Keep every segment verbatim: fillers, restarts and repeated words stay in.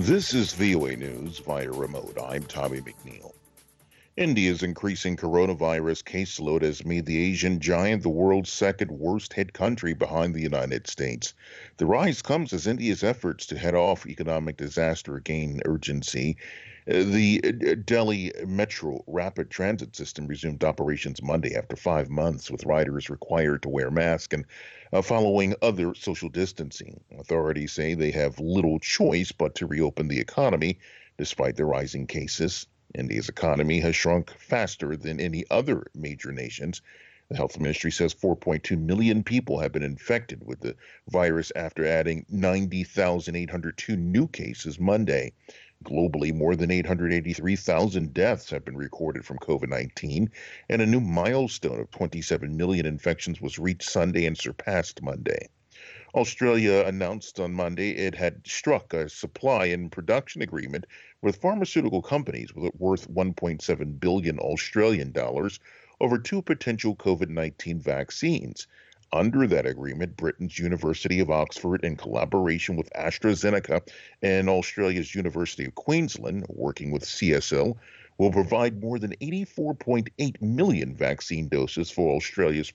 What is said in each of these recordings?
This is V O A News via remote. I'm Tommy McNeil. India's increasing coronavirus caseload has made the Asian giant the world's second worst hit country behind the United States. The rise comes as India's efforts to head off economic disaster gain urgency. Uh, The uh, Delhi Metro rapid transit system resumed operations Monday after five months, with riders required to wear masks and uh, following other social distancing. Authorities say they have little choice but to reopen the economy despite the rising cases. India's economy has shrunk faster than any other major nations. The health ministry says four point two million people have been infected with the virus after adding ninety thousand eight hundred two new cases Monday. Globally, more than eight hundred eighty-three thousand deaths have been recorded from COVID nineteen, and a new milestone of twenty-seven million infections was reached Sunday and surpassed Monday. Australia announced on Monday it had struck a supply and production agreement with pharmaceutical companies worth one point seven billion Australian dollars over two potential COVID nineteen vaccines. Under that agreement, Britain's University of Oxford, in collaboration with AstraZeneca and Australia's University of Queensland, working with C S L, will provide more than eighty-four point eight million vaccine doses for Australia's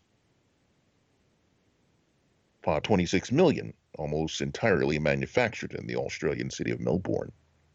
uh, twenty-six million, almost entirely manufactured in the Australian city of Melbourne.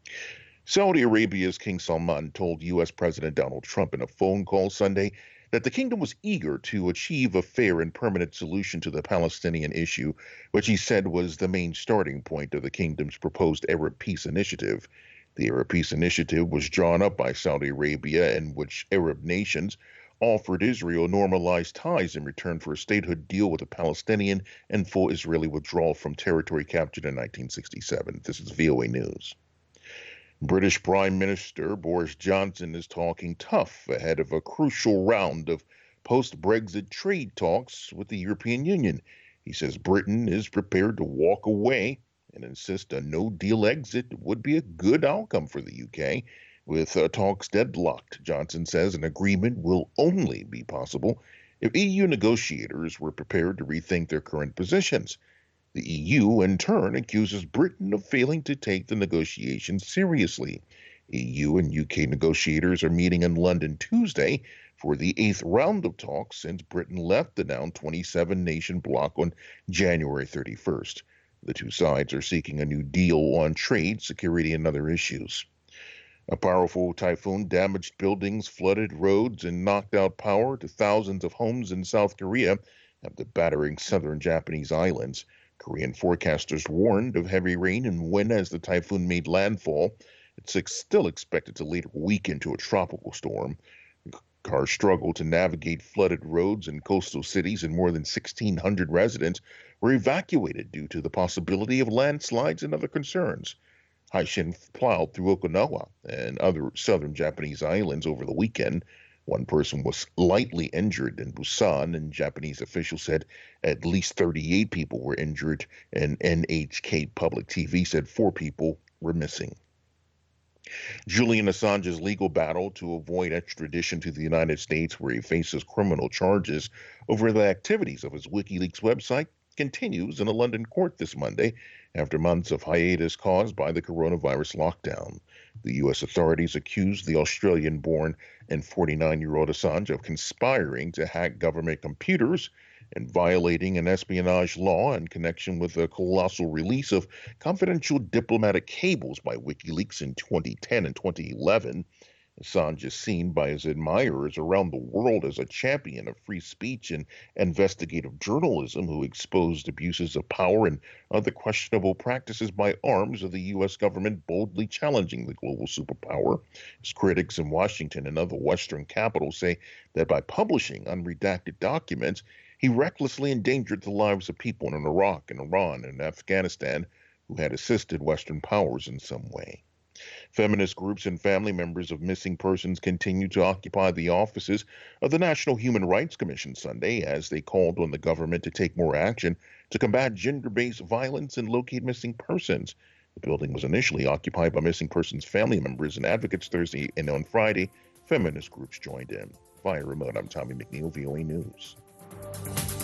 Saudi Arabia's King Salman told U S. President Donald Trump in a phone call Sunday that the kingdom was eager to achieve a fair and permanent solution to the Palestinian issue, which he said was the main starting point of the kingdom's proposed Arab Peace Initiative. The Arab Peace Initiative was drawn up by Saudi Arabia, in which Arab nations offered Israel normalized ties in return for a statehood deal with the Palestinian and full Israeli withdrawal from territory captured in nineteen sixty-seven. This is V O A News. British Prime Minister Boris Johnson is talking tough ahead of a crucial round of post-Brexit trade talks with the European Union. He says Britain is prepared to walk away and insists a no-deal exit would be a good outcome for the U K. With uh, talks deadlocked, Johnson says an agreement will only be possible if E U negotiators were prepared to rethink their current positions. The E U, in turn, accuses Britain of failing to take the negotiations seriously. E U and U K negotiators are meeting in London Tuesday for the eighth round of talks since Britain left the now twenty-seven nation bloc on January thirty-first. The two sides are seeking a new deal on trade, security, and other issues. A powerful typhoon damaged buildings, flooded roads, and knocked out power to thousands of homes in South Korea after battering southern Japanese islands. Korean forecasters warned of heavy rain and wind as the typhoon made landfall. It's still expected to later weaken to a tropical storm. Cars struggled to navigate flooded roads in coastal cities, and more than sixteen hundred residents were evacuated due to the possibility of landslides and other concerns. Haishin plowed through Okinawa and other southern Japanese islands over the weekend. One person was lightly injured in Busan, and Japanese officials said at least thirty-eight people were injured, and N H K Public T V said four people were missing. Julian Assange's legal battle to avoid extradition to the United States, where he faces criminal charges over the activities of his WikiLeaks website, continues in a London court this Monday after months of hiatus caused by the coronavirus lockdown. The U S authorities accused the Australian-born and forty-nine-year-old Assange of conspiring to hack government computers and violating an espionage law in connection with the colossal release of confidential diplomatic cables by WikiLeaks in twenty ten and twenty eleven. Assange is seen by his admirers around the world as a champion of free speech and investigative journalism who exposed abuses of power and other questionable practices by arms of the U S government, boldly challenging the global superpower. His critics in Washington and other Western capitals say that by publishing unredacted documents, he recklessly endangered the lives of people in Iraq and Iran and Afghanistan who had assisted Western powers in some way. Feminist groups and family members of missing persons continue to occupy the offices of the National Human Rights Commission Sunday as they called on the government to take more action to combat gender-based violence and locate missing persons. The building was initially occupied by missing persons' family members and advocates Thursday, and on Friday, feminist groups joined in. Via remote, I'm Tommy McNeil, V O A News.